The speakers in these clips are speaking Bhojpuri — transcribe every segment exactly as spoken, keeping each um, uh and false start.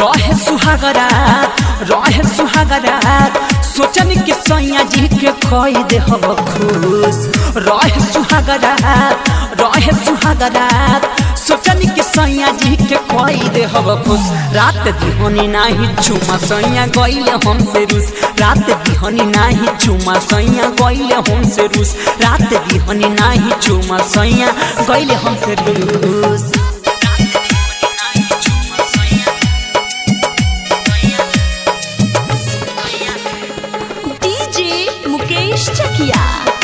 रहे सुहागरा रहे सुहागरा सोचनी के सैया जी के कई दे हब खुश रहे सुहागरा रहे सुहागरा सोचनी के सैया जी के कई दे हब खुश रात दिहनी नाही चुमा सैया गइले हमसे रूस रात दिहनी नाही चुमा सैया गइले हमसे रूस रात दिहनी नाही चुमा सैया गइले हमसे रूस मुकेश चकिया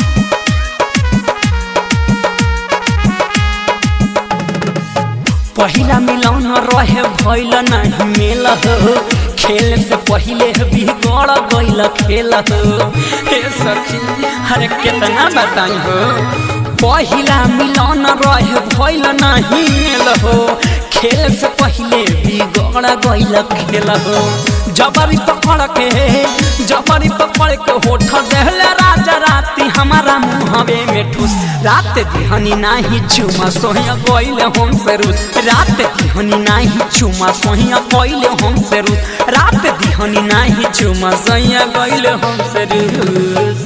पहिला मिलौन रहे भइल नहीं मेल हो खेल से पहिले बिगड़ गइल खेल हो हे सखी हरे कितना बताई हो पहिला मिलौन रहे भइल नहीं मेल हो खेल से पहिले बिगड़ गइल खेल हो जबरी पकड़ के जबरी पकड़ के होठ देहले राजा राती हमारा मुहवे में ठूस रात दिहनी नाही चुमा सोहिया गइले हमसे रूस रात दिहनी नाही चुमा सोहिया गइले हमसे रूस रात दिहनी नाही चुमा सोहिया गइले हमसे रूस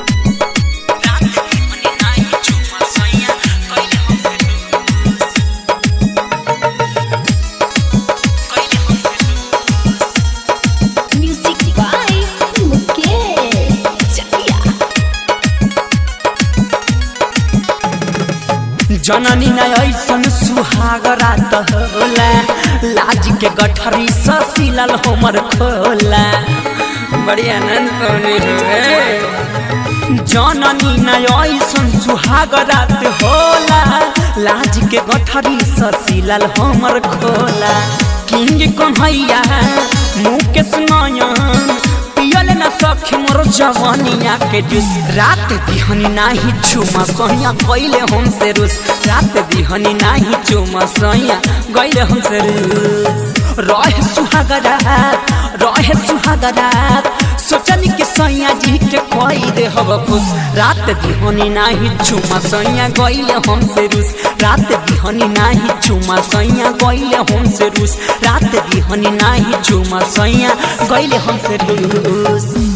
जननी न ऐसन सुहाग रात होला लाज के गठरी ससिलल हमर खोला बड़ी आनंद पानी है जननी न ऐसन सुहाग रात होला लाज के गठरी ससिलल हमर खोला किंग कन्हैया मुकेश नयन पियल न सखी मोर जवानिया के जूस रात दिहनी नाही चुमा सैया गइले हमसे रूस रात दिहनी नाही चुमा सैया गइले हमसे रूस रहे सुहागरा रहे सुहागरा सोचनी के सैया जी के कई दे हब खुश रात दिहनी नाही चुमा सैया गइले हमसे रूस रात दिहनी नाही चुमा सैया गइले हमसे रूस रात दिहनी नाही चुमा सैया गइले हमसे रूस।